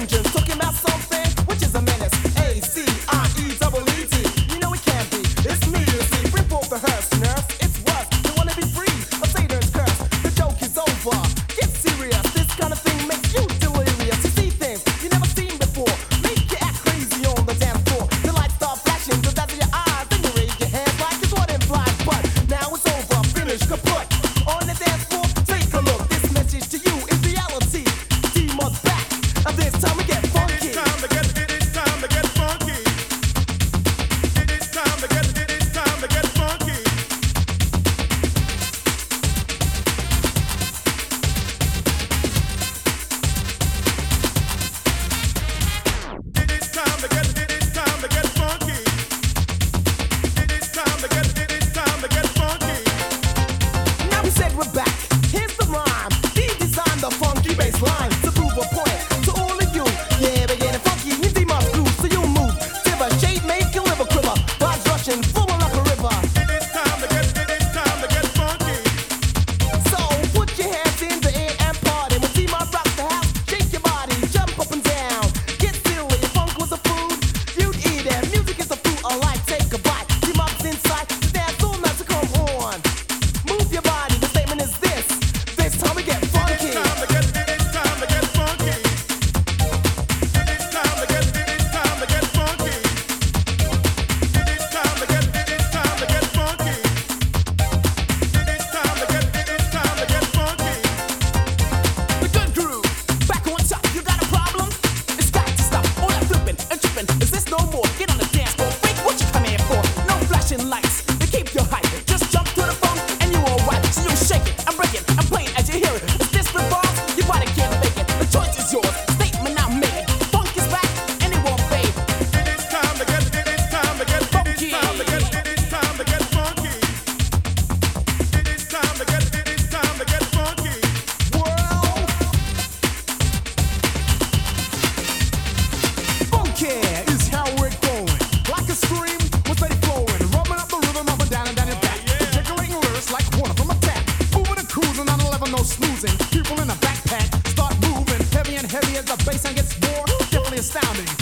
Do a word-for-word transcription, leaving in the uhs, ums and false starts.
vengeance. Talking about something which is a menace. A C I E double E T. You know it can't be. It's me, you see. Bring forth the hearse, nurse. It's worse. You wanna be free of Satan's curse. The joke is over. Get serious. This kind of thing makes you delirious. You see things you never seen before. Make you act crazy on the dance floor. The lights start flashing, the dazzle your eyes. Then you raise your hands like it's what implies. But now it's over. Finish kaput. On the dance floor, take a look. This message to you is reality. Demons back. And this time we get funky. It is time to get, it is time to get funky. It is time to get, it is time to get funky. It is time to get, it is time to get funky. It is time to get, it is time to get funky. Now we said we're back. Here's the rhyme. He designed the funky bass line to prove a point to all of you. Yeah, we're getting funky. You see my groove, so you move. Shiver, shade, make your liver quiver. Vibes rushing, full like a river. It is time to get, it is time to get funky. So put your hands in the air and party. When T-Mob rocks the house, shake your body, jump up and down. Get silly. If funk was a food, you'd eat it. Music is a fruit, a light, take a bite. T-Mob's inside, dance all night to come on. Move your body. The statement is this. This time we get funky. It is time to get, it is time to get funky. It is time to get, it is time to get funky. It is time to get, it is time to get funky. It is time to get, it is time to get funky. The good groove, back on top. You got a problem? It's got to stop. All that flipping and tripping. Is this no more? Get on the dance floor. Wait, what you come here for? No flashing lights. They keep you hype. Just jump to the funk and you all right. So you shake it and break it and play it as you hear it. Is this the boss? Your body can't make it. The choice is yours. Statement now made. Funk is back and it won't fade. It is time to get, it is time to get, it is time to get, it is time to get funky. It is time to get, it is time to get funky. World, funky is how we're going. Like a stream, we're steady flowing, rubbing up the rhythm up and down and down and back. Jiggling lyrics like water from a tap. Moving and cruising on a level, no snoozing. People in a backpack start moving, heavy and heavy as the bass gets more. Definitely astounding.